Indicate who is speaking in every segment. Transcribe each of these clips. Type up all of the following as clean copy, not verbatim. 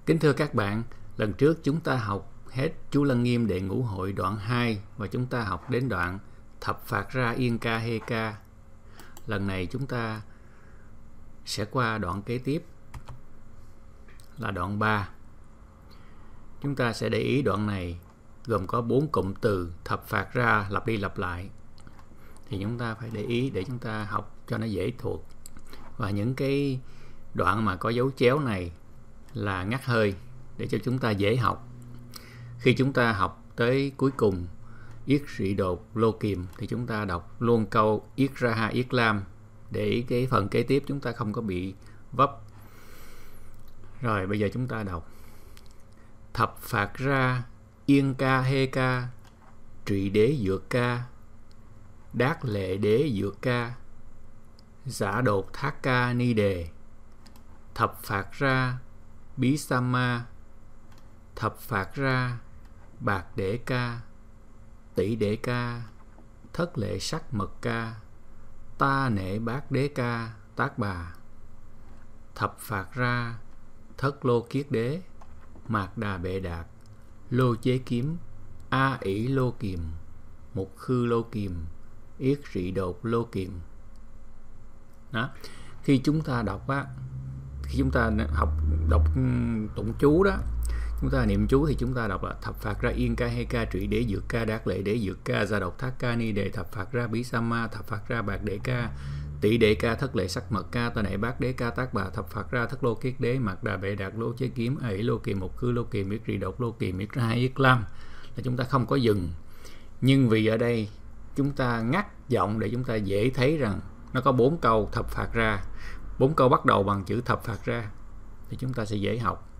Speaker 1: Kính thưa các bạn, lần trước chúng ta học hết chú Lăng Nghiêm Đệ Ngũ Hội đoạn 2 và chúng ta học đến đoạn thập phạt ra yên ca hê ca. Lần này chúng ta sẽ qua đoạn kế tiếp là đoạn 3. Chúng ta sẽ để ý đoạn này gồm có 4 cụm từ thập phạt ra lặp đi lặp lại. Thì chúng ta phải để ý để chúng ta học cho nó dễ thuộc. Và những cái đoạn mà có dấu chéo này là ngắt hơi để cho chúng ta dễ học. Khi chúng ta học tới cuối cùng yết rị đột lô kiềm thì chúng ta đọc luôn câu yết ra ha yết lam để cái phần kế tiếp chúng ta không có bị vấp. Rồi bây giờ chúng ta đọc thập phạt ra yên ca hê ca trị đế dược ca đát lệ đế dược ca giả đột thác ca ni đề thập phạt ra bí samma thập phạt ra bạc đế ca tỷ đế ca thất lệ sắc mật ca ta nể bát đế ca tác bà thập phạt ra thất lô kiết đế mạc đà bệ đạt lô chế kiếm a ỷ lô kiềm mục khư lô kiềm yết rị đột lô kiềm. Đó. Khi chúng ta đọc á, khi chúng ta đọc tụng chú đó, chúng ta niệm chú thì chúng ta đọc là thập phạt ra yên ca hê ca trị đế dược ca đát lệ đế dược ca gia độc thác ca ni đề thập phạt ra bí samma thập phạt ra bạc đế ca tỷ đế ca thất lệ sắc mật ca ta nể bát đế ca tác bà thập phạt ra thất lô kiết đế mạc đà bệ đạt lô chế kiếm ỷ lô kiềm mục khư lô kiềm yết rị đột lô kiềm yết ra hai yết lam. Là chúng ta không có dừng, nhưng vì ở đây chúng ta ngắt giọng để chúng ta dễ thấy rằng nó có 4 câu thập phạt ra, 4 câu bắt đầu bằng chữ thập phạt ra thì chúng ta sẽ dễ học.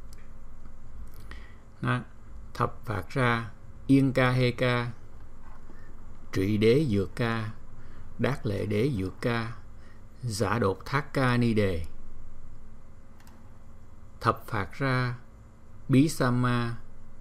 Speaker 1: Đó. Thập phạt ra yên ca hê ca trị đế dược ca đát lệ đế dược ca giả đột thác ca ni đề thập phạt ra bí samma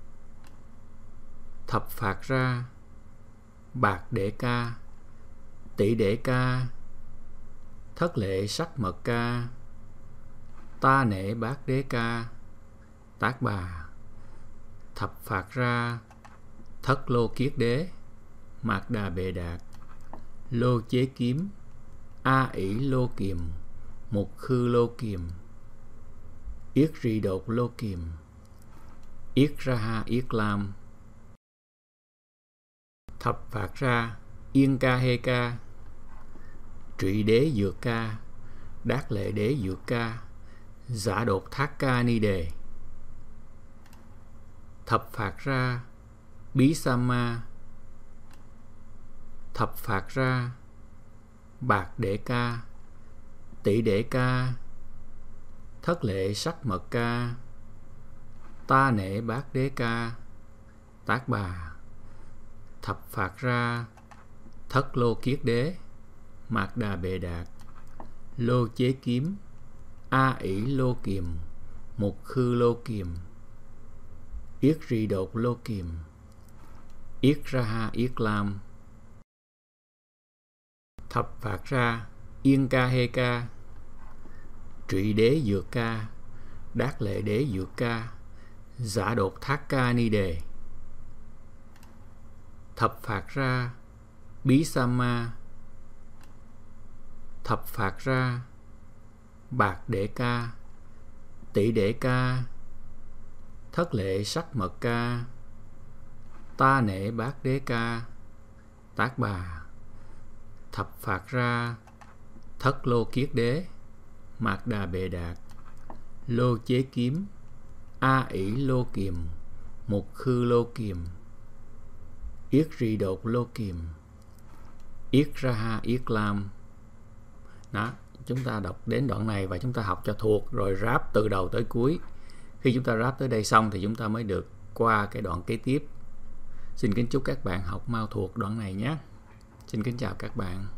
Speaker 1: thập phạt ra bạc đế ca tỷ đế ca thất lệ sắc mật ca ta nể bát đế ca tác bà thập phạt ra thất lô kiết đế mạc đà bệ đạt lô chế kiếm a ỷ lô kiềm mục khư lô kiềm yết rị đột lô kiềm yết ra ha yết lam. Thập phạt ra yên ca hê ca trị đế dược ca đát lệ đế dược ca giả đột thác ca ni đề thập phạt ra bí samma thập phạt ra bạc đế ca tỷ đế ca thất lệ sắc mật ca ta nể bát đế ca tác bà thập phạt ra thất lô kiết đế mạc đà bệ đạt lô chế kiếm a ỷ lô kiềm mục khư lô kiềm yết rị đột lô kiềm yết ra ha yết lam. Thập phạt ra yên ca hê ca trị đế dược ca đát lệ đế dược ca giả đột thác ca ni đề thập phạt ra bí samma thập phạt ra bạc đế ca tỷ đế ca thất lệ sắc mật ca ta nể bát đế ca tác bà thập phạt ra thất lô kiết đế mạc đà bệ đạt lô chế kiếm a ỷ lô kiềm mục khư lô kiềm yết rị đột lô kiềm yết ra ha yết lam. Đó, chúng ta đọc đến đoạn này và chúng ta học cho thuộc rồi ráp từ đầu tới cuối. Khi chúng ta ráp tới đây xong thì chúng ta mới được qua cái đoạn kế tiếp. Xin kính chúc các bạn học mau thuộc đoạn này nhé. Xin kính chào các bạn.